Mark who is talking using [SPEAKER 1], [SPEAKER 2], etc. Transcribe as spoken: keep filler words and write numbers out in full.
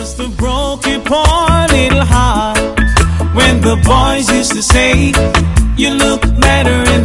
[SPEAKER 1] just a broken poor little heart. When the boys used to say, you look better